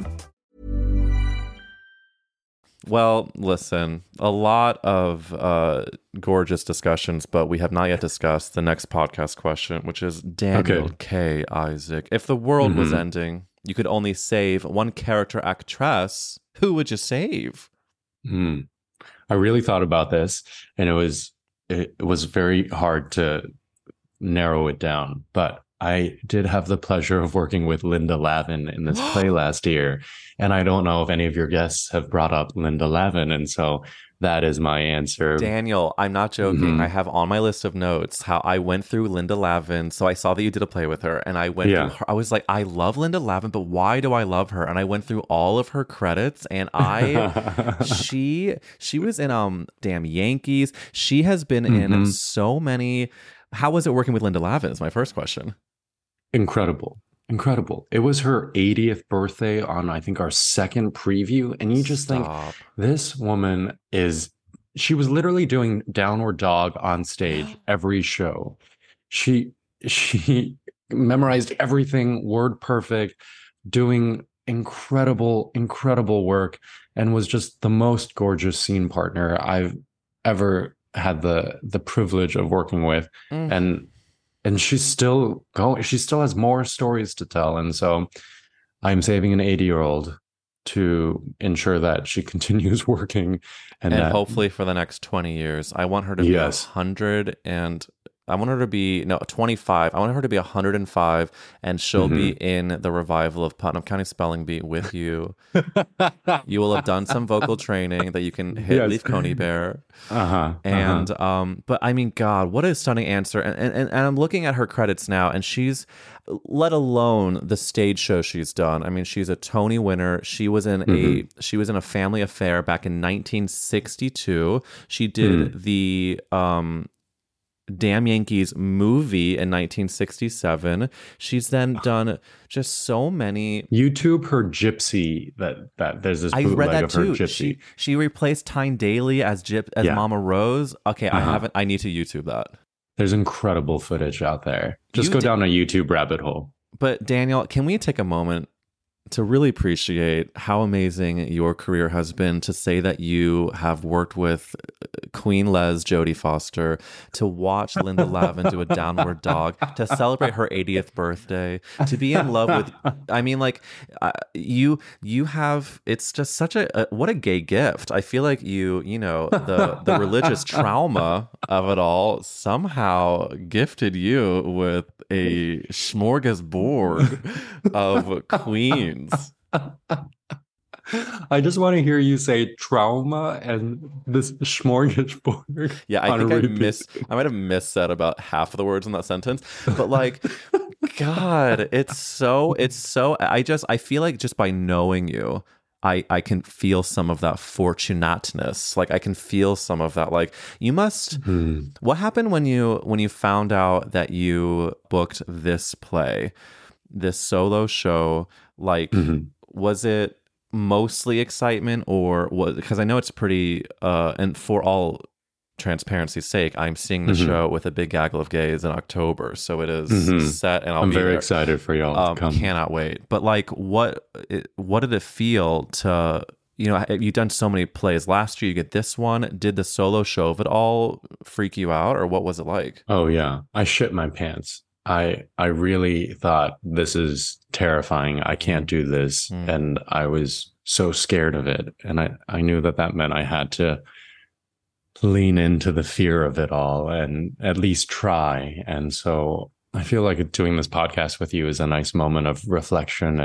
Well, listen, a lot of gorgeous discussions, but we have not yet discussed the next podcast question, which is Daniel K. Isaac. If the world was ending, you could only save one character actress. Who would you save? I really thought about this, and it was very hard to narrow it down. But I did have the pleasure of working with Linda Lavin in this play last year. And I don't know if any of your guests have brought up Linda Lavin. And so that is my answer. Daniel, I'm not joking. Mhm. I have on my list of notes how I went through Linda Lavin. So I saw that you did a play with her, and I went through her. I was like, I love Linda Lavin, but why do I love her? And I went through all of her credits, and she was in Damn Yankees. She has been in so many. How was it working with Linda Lavin? Is my first question. Incredible. It was her 80th birthday on, I think, our second preview. And you just think, this woman she was literally doing Downward Dog on stage every show. She memorized everything, word perfect, doing incredible work, and was just the most gorgeous scene partner I've ever had the privilege of working with. And she's still going. She still has more stories to tell. And so I'm saving an 80-year-old to ensure that she continues working. And hopefully for the next 20 years. I want her to be 100 and I want her to be 25. I want her to be 105, and she'll be in the revival of Putnam County Spelling Bee with you. You will have done some vocal training that you can hit Leaf Coney Bear. But I mean, God, what a stunning answer. And I'm looking at her credits now, and she's, let alone the stage show she's done. I mean, she's a Tony winner. She was in a Family Affair back in 1962. She did the Damn Yankees movie in 1967. She's then done just so many. YouTube her Gypsy. That there's this bootleg I read that of her too. Gypsy. She replaced Tyne Daly as Mama Rose. Okay, I haven't. I need to YouTube that. There's incredible footage out there. Just go down a YouTube rabbit hole. But Daniel, can we take a moment to really appreciate how amazing your career has been, to say that you have worked with Queen Les Jodie Foster, to watch Linda Lavin do a Downward Dog, to celebrate her 80th birthday, to be in love with, I mean, like, you have, it's just such what a gay gift. I feel like you know, the religious trauma of it all somehow gifted you with a smorgasbord of queens. I just want to hear you say trauma and this smorgasbord. Yeah, I think I might have missaid about half of the words in that sentence, but like, God, it's so. I feel like just by knowing you, I can feel some of that fortunateness. Like I can feel some of that. Like you must. What happened when you found out that you booked this play, this solo show? Like, was it mostly excitement, or because I know it's pretty. And for all transparency's sake, I'm seeing the show with a big gaggle of gays in October, so it is set, and I'm very excited for y'all to come. Cannot wait. But like, what did it feel to, you've done so many plays last year, you get this one, did the solo show of it all freak you out, or what was it like? Oh yeah, I shit my pants. I really thought, this is terrifying, I can't do this. And I was so scared of it, and I knew that meant I had to lean into the fear of it all and at least try. And so I feel like doing this podcast with you is a nice moment of reflection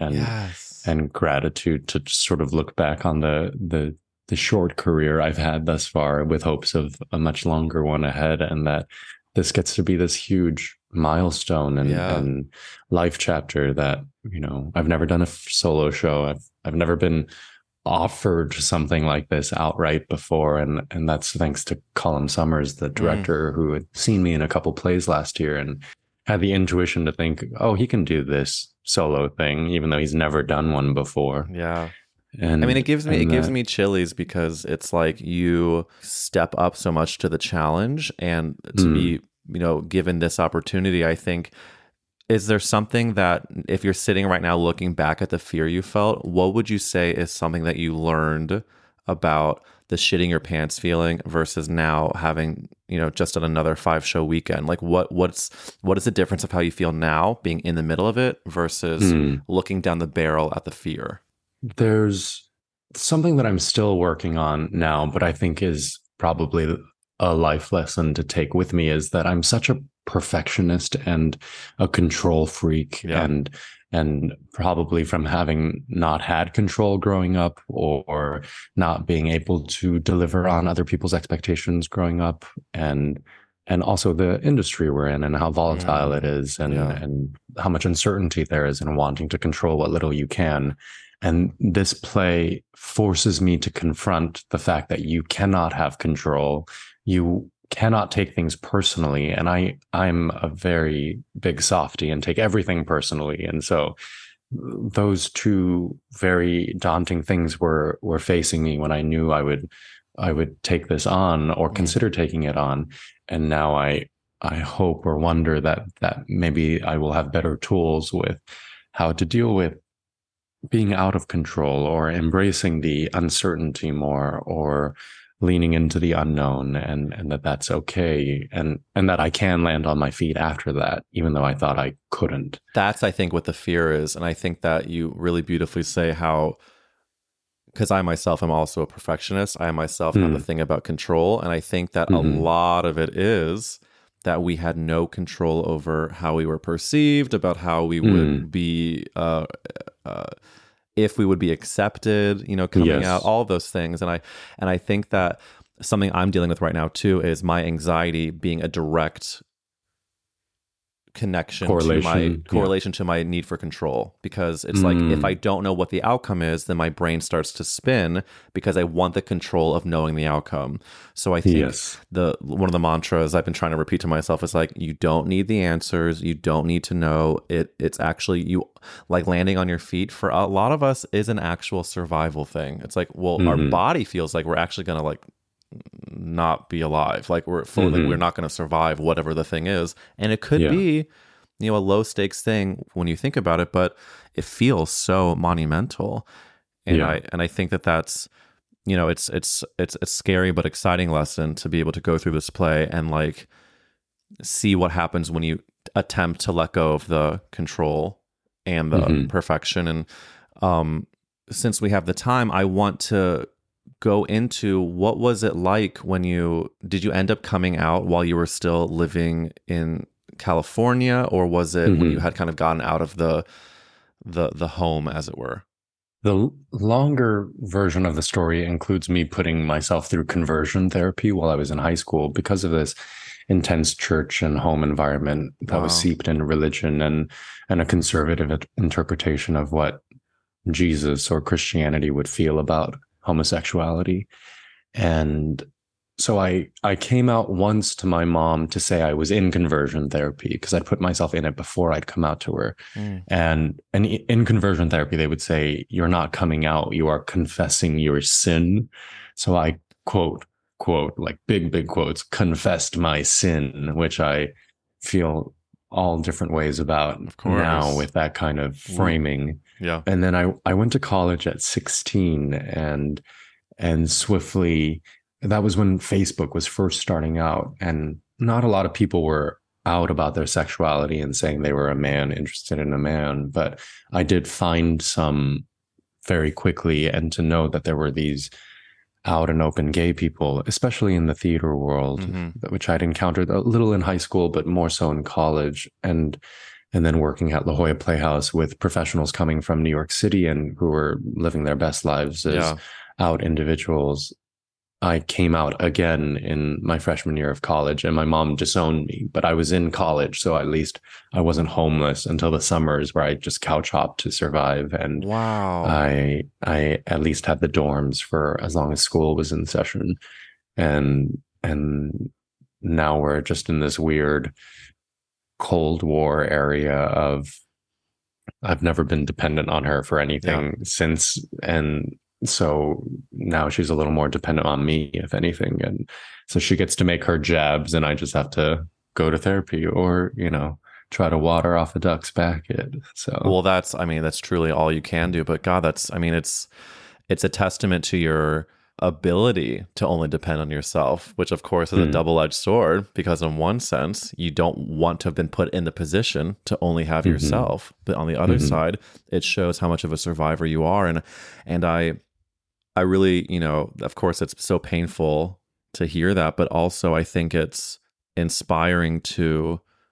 and gratitude to just sort of look back on the short career I've had thus far, with hopes of a much longer one ahead, and that this gets to be this huge milestone and life chapter that, I've never done a solo show. I've never been offered something like this outright before, and that's thanks to Colin Summers, the director, who had seen me in a couple plays last year and had the intuition to think, oh, he can do this solo thing, even though he's never done one before. Yeah. And I mean, it gives me chillies, because it's like you step up so much to the challenge, and to be, given this opportunity, I think, is there something that, if you're sitting right now looking back at the fear you felt, what would you say is something that you learned about the shitting your pants feeling versus now having, just another 5-show weekend? Like what is the difference of how you feel now being in the middle of it versus looking down the barrel at the fear? There's something that I'm still working on now, but I think is probably a life lesson to take with me, is that I'm such a perfectionist and a control freak, and probably from having not had control growing up, or not being able to deliver on other people's expectations growing up, and also the industry we're in and how volatile it is, and how much uncertainty there is in wanting to control what little you can. And this play forces me to confront the fact that you cannot have control. You cannot take things personally. And I'm a very big softie and take everything personally. And so those two very daunting things were facing me when I knew I would take this on or consider taking it on. And now I hope or wonder that maybe I will have better tools with how to deal with being out of control, or embracing the uncertainty more, or leaning into the unknown, and that's okay. And that I can land on my feet after that, even though I thought I couldn't. That's, I think, what the fear is. And I think that you really beautifully say how, because I myself am also a perfectionist, I myself have a thing about control. And I think that a lot of it is that we had no control over how we were perceived, about how we would be, if we would be accepted, coming out, all of those things. And I think that something I'm dealing with right now too is my anxiety being a direct correlation to my need for control, because it's like, if I don't know what the outcome is, then my brain starts to spin because I want the control of knowing the outcome. So I think one of the mantras I've been trying to repeat to myself is like, you don't need the answers, you don't need to know it. It's actually, you like, landing on your feet for a lot of us is an actual survival thing. It's like, well, our body feels like we're actually going to like not be alive, like we're fully like we're not going to survive whatever the thing is. And it could be a low stakes thing when you think about it, but it feels so monumental. And I think that's it's a scary but exciting lesson to be able to go through this play and like see what happens when you attempt to let go of the control and the perfection. And since we have the time, I want to go into, what was it like when did you end up coming out while you were still living in California, or was it when you had kind of gotten out of the home, as it were? The longer version of the story includes me putting myself through conversion therapy while I was in high school because of this intense church and home environment that was seeped in religion and a conservative interpretation of what Jesus or Christianity would feel about homosexuality. And so I came out once to my mom to say I was in conversion therapy, because I'd put myself in it before I'd come out to her. And in conversion therapy, they would say, you're not coming out, you are confessing your sin. So I quote, like big quotes, confessed my sin, which I feel all different ways about now with that kind of framing. Yeah. And then I went to college at 16, and swiftly, that was when Facebook was first starting out, and not a lot of people were out about their sexuality and saying they were a man interested in a man. But I did find some very quickly, and to know that there were these out and open gay people, especially in the theater world, which I'd encountered a little in high school, but more so in college. And then working at La Jolla Playhouse with professionals coming from New York City and who were living their best lives as out individuals. I came out again in my freshman year of college, and my mom disowned me, but I was in college. So at least I wasn't homeless until the summers where I just couch hopped to survive. And I at least had the dorms for as long as school was in session. And now we're just in this weird Cold War area of, I've never been dependent on her for anything since. And so now she's a little more dependent on me, if anything. And so she gets to make her jabs, and I just have to go to therapy or, try to water off a duck's back. So, that's truly all you can do. But God, it's a testament to your ability to only depend on yourself, which of course is a double-edged sword, because in one sense you don't want to have been put in the position to only have yourself, but on the other side it shows how much of a survivor you are. And I really, of course it's so painful to hear that, but also I think it's inspiring to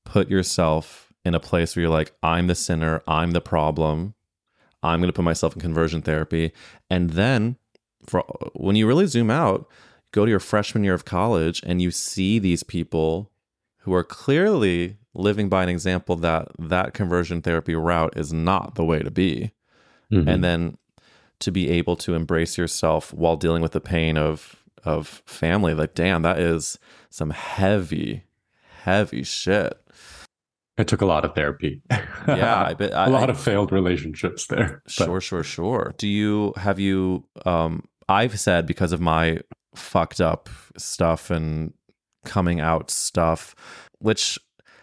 put yourself in a place where you're like, I'm the sinner, I'm the problem, I'm going to put myself in conversion therapy. And then when you really zoom out, go to your freshman year of college and you see these people who are clearly living by an example that conversion therapy route is not the way to be. Mm-hmm. And then to be able to embrace yourself while dealing with the pain of family, like, damn, that is some heavy shit. It took a lot of therapy. Yeah, I bet. A lot of failed relationships there. Sure. Have you, I've said, because of my fucked up stuff and coming out stuff, which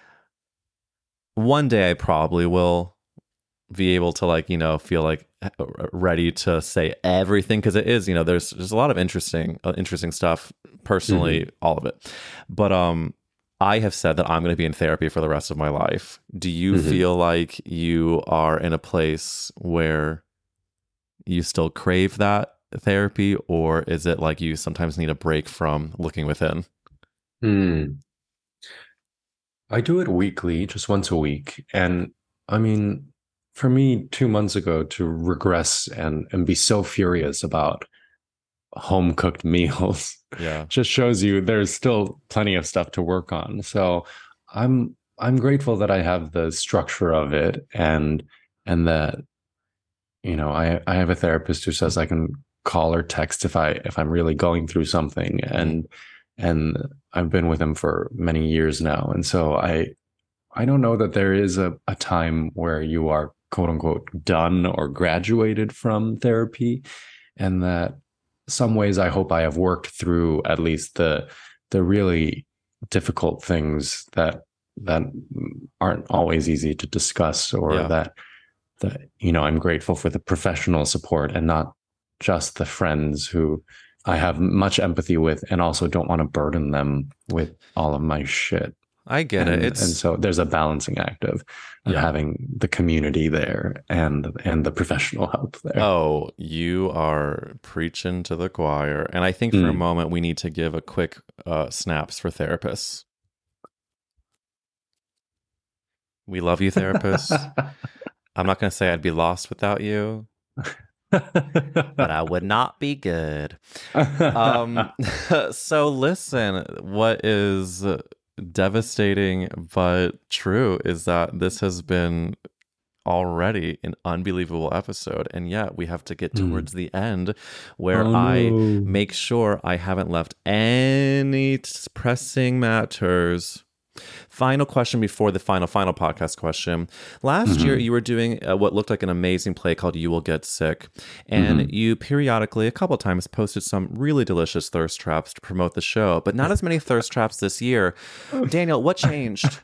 one day I probably will be able to, like, feel like ready to say everything, because it is, there's a lot of interesting stuff personally, mm-hmm. all of it. But I have said that I'm going to be in therapy for the rest of my life. Do you mm-hmm. feel like you are in a place where you still crave that therapy, or is it like you sometimes need a break from looking within? I do it weekly, just once a week. And I mean, for me, 2 months ago, to regress and be so furious about home cooked meals, just shows you there's still plenty of stuff to work on. So I'm grateful that I have the structure of it, and that, I have a therapist who says I can call or text if I'm really going through something, and I've been with him for many years now. And so I don't know that there is a time where you are quote unquote done or graduated from therapy, and that some ways I hope I have worked through at least the really difficult things that aren't always easy to discuss, or that I'm grateful for the professional support and not just the friends who I have much empathy with, and also don't want to burden them with all of my shit. I get it. And so there's a balancing act of having the community there and the professional help there. Oh, you are preaching to the choir. And I think for a moment we need to give a quick snaps for therapists. We love you, therapists. I'm not going to say I'd be lost without you, but I would not be good. So listen, what is devastating but true is that this has been already an unbelievable episode, and yet we have to get towards the end where I make sure I haven't left any pressing matters. Final question before the final podcast question. Last year, you were doing what looked like an amazing play called You Will Get Sick. And you periodically, a couple of times, posted some really delicious thirst traps to promote the show, but not as many thirst traps this year. Daniel, what changed?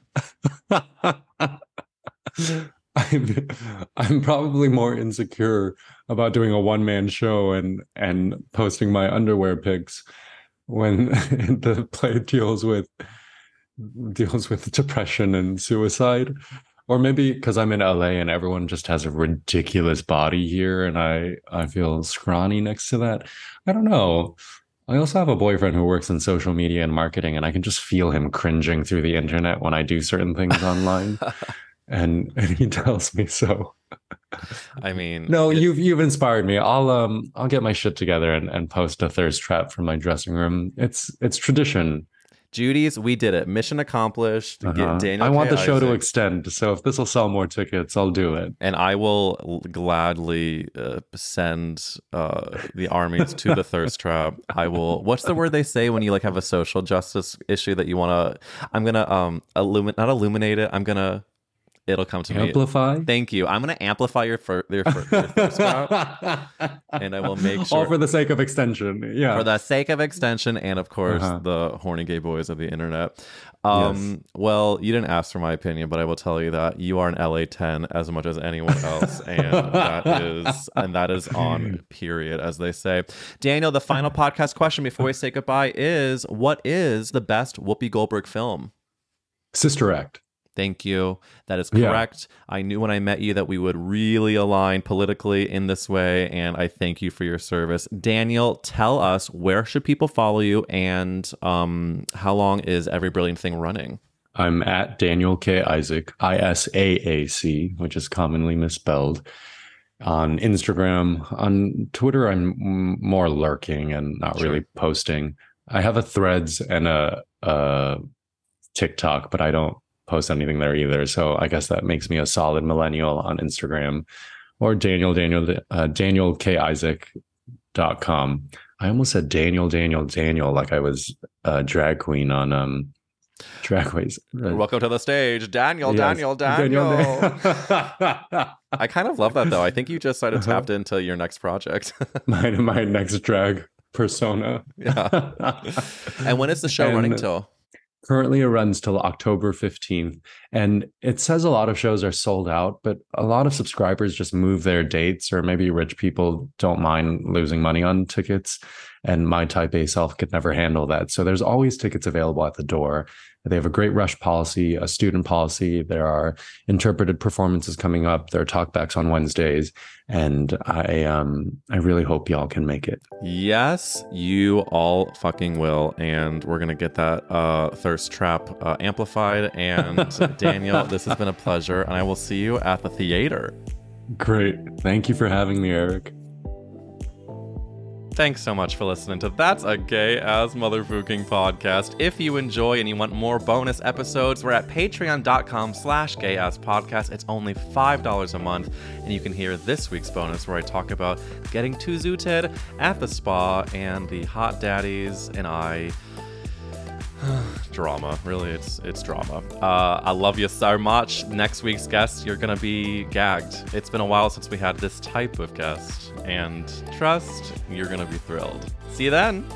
I'm probably more insecure about doing a one-man show and posting my underwear pics when the play deals with depression and suicide. Or maybe because I'm in LA and everyone just has a ridiculous body here, and I feel scrawny next to that. I don't know. I also have a boyfriend who works in social media and marketing, and I can just feel him cringing through the internet when I do certain things online. And he tells me so. I mean, no, you've inspired me. I'll get my shit together and post a thirst trap from my dressing room. It's tradition. Judy's, we did it. Mission accomplished. Get Daniel I want K. the show Isaac. to extend. So if this will sell more tickets, I'll do it. And I will gladly send the armies to the thirst trap. I will. What's the word they say when you like have a social justice issue that you want to? I'm gonna not illuminate it. It'll come to me. Amplify? Thank you. I'm going to amplify your thirst trap, and I will make sure. All for the sake of extension. Yeah. For the sake of extension, and of course, the horny gay boys of the internet. Yes. Well, you didn't ask for my opinion, but I will tell you that you are an LA 10 as much as anyone else, and that is on period, as they say. Daniel, the final podcast question before we say goodbye is: what is the best Whoopi Goldberg film? Sister Act. Thank you. That is correct. Yeah. I knew when I met you that we would really align politically in this way, and I thank you for your service. Daniel, tell us, where should people follow you, and how long is Every Brilliant Thing running? I'm at Daniel K. Isaac, ISAAC, which is commonly misspelled. On Instagram, on Twitter, I'm more lurking and not really posting. I have a Threads and a TikTok, but I don't post anything there either. So I guess that makes me a solid millennial on Instagram, or DanielKIsaac.com. I almost said Daniel, like I was a drag queen on Drag Race. Welcome to the stage, Daniel. I kind of love that, though. I think you just sort of tapped into your next project. my next drag persona. Yeah. And when is the show running till? Currently it runs till October 15th. And it says a lot of shows are sold out, but a lot of subscribers just move their dates, or maybe rich people don't mind losing money on tickets. And my type A self could never handle that. So there's always tickets available at the door. They have a great rush policy, a student policy. There are interpreted performances coming up. There are talkbacks on Wednesdays. And I really hope y'all can make it. Yes, you all fucking will. And we're going to get that thirst trap amplified. And Daniel, this has been a pleasure. And I will see you at the theater. Great. Thank you for having me, Eric. Thanks so much for listening to That's a Gay-Ass Motherfucking Podcast. If you enjoy and you want more bonus episodes, we're at patreon.com/gayasspodcast. It's only $5 a month, and you can hear this week's bonus where I talk about getting too zooted at the spa and the hot daddies and I... drama. Really, it's drama. I love you so much. Next week's guest, you're gonna be gagged. It's been a while since we had this type of guest, and trust, you're gonna be thrilled. See you then.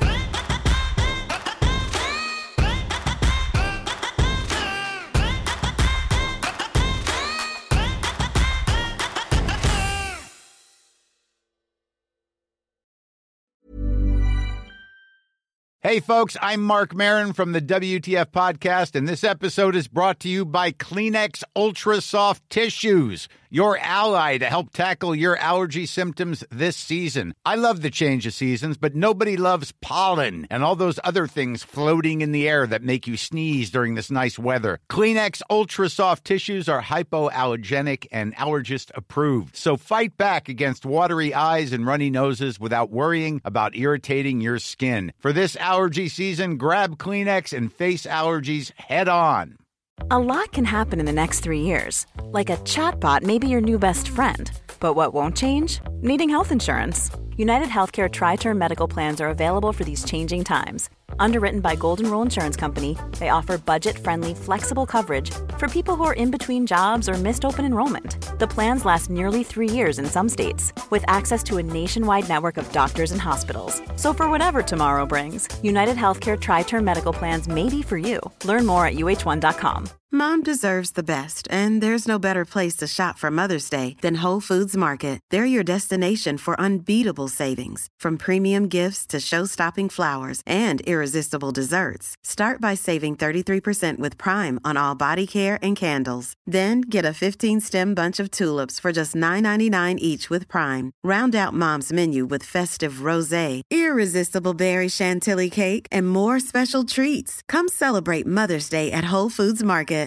Hey, folks, I'm Mark Maron from the WTF Podcast, and this episode is brought to you by Kleenex Ultra Soft Tissues, your ally to help tackle your allergy symptoms this season. I love the change of seasons, but nobody loves pollen and all those other things floating in the air that make you sneeze during this nice weather. Kleenex Ultra Soft Tissues are hypoallergenic and allergist approved, so fight back against watery eyes and runny noses without worrying about irritating your skin. For this allergy season, grab Kleenex and face allergies head on. A lot can happen in the next 3 years. Like a chatbot may be your new best friend. But what won't change? Needing health insurance. United Healthcare Tri-Term Medical Plans are available for these changing times. Underwritten by Golden Rule Insurance Company, they offer budget-friendly, flexible coverage for people who are in between jobs or missed open enrollment. The plans last nearly 3 years in some states, with access to a nationwide network of doctors and hospitals. So for whatever tomorrow brings, United Healthcare Tri-Term Medical Plans may be for you. Learn more at uh1.com. Mom deserves the best, and there's no better place to shop for Mother's Day than Whole Foods Market. They're your destination for unbeatable savings, from premium gifts to show-stopping flowers and irresistible desserts. Start by saving 33% with Prime on all body care and candles. Then get a 15-stem bunch of tulips for just $9.99 each with Prime. Round out Mom's menu with festive rosé, irresistible berry chantilly cake, and more special treats. Come celebrate Mother's Day at Whole Foods Market.